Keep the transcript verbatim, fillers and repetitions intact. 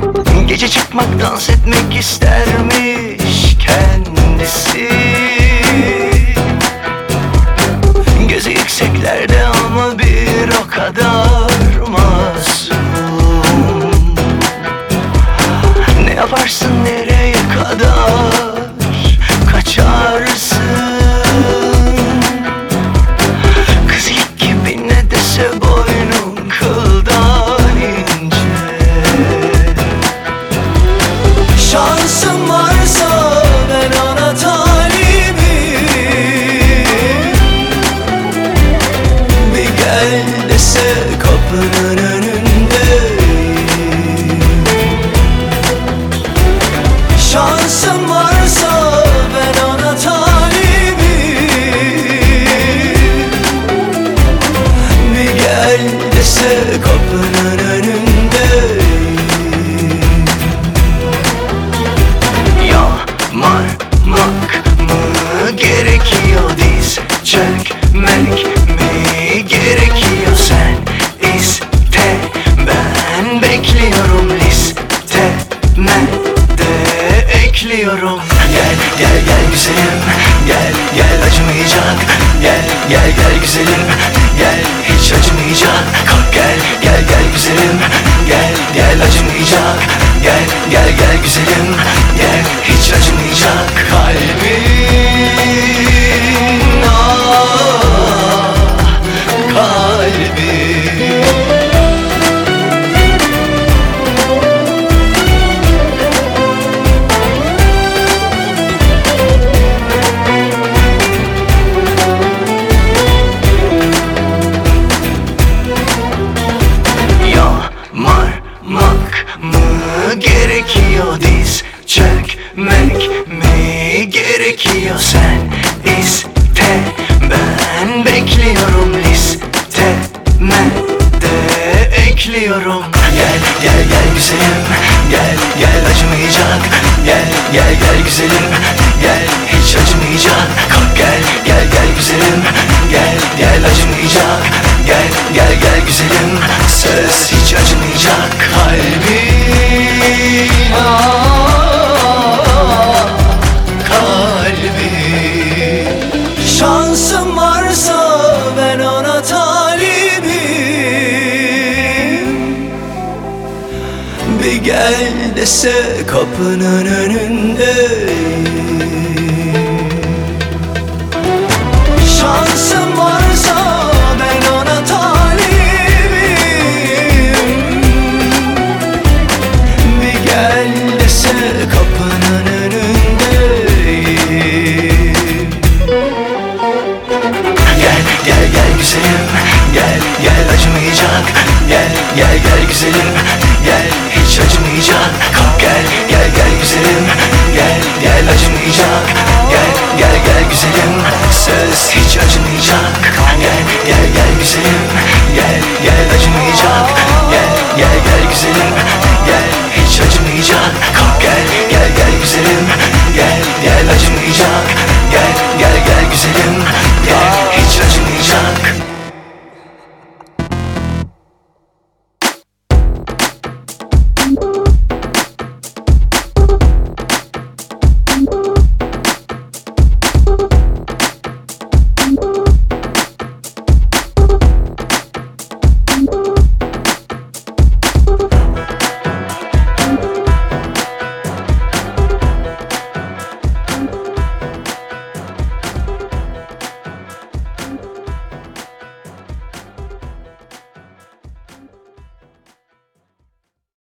Gece çıkmak, dans etmek istermiş kendisi. Gözü yükseklerde ama bir o kadar masum. Ne yaparsın, nereye kadar kaçarsın? Kız ilk gibi ne dese boynun kıldan ince. Şansım varsa ben ona talibim. Bir gel dese kapının önündeyim. Şansım varsa ben ona talibim. Bir gel dese kapının önündeyim. Yamarmak mı gerekiyor, diz çökmek mi gerekiyor? Sen iste, ben bekliyorum, listeme de ekliyorum. Gel gel gel güzelim, gel gel acımayacak. Gel gel gel güzelim, gel hiç acımayacak. Kalk gel gel gel güzelim, gel gel acımayacak. Gel gel gel güzelim, gel hiç acımayacak. Kalbim, ah kalbim. Yamarmak mı gerekiyor, diz çökmek mi gerekiyor? Sen iste, ben bekliyorum, listeme de ekliyorum. Gel gel gel güzelim, gel gel acımayacak. Gel gel gel güzelim, gel hiç acımayacak. Kalk gel gel gel güzelim, gel gel acımayacak. Gel gel gel güzelim, söz hiç acımayacak. Kalbim, ah kalbim. Şansım varsa ben ona talibim. Bir gel dese kapının önündeyim. Şansım varsa ben ona talibim. Bir gel dese kapının önündeyim. Gel gel gel güzelim, gel gel acımayacak. Gel gel gel güzelim, gel hiç acımayacak. Kalk gel gel gel güzelim, gel gel acımayacak. Gel gel gel güzelim, söz hiç acımayacak. Gel gel gel güzelim, gel gel acımayacak. Gel gel gel güzelim, gel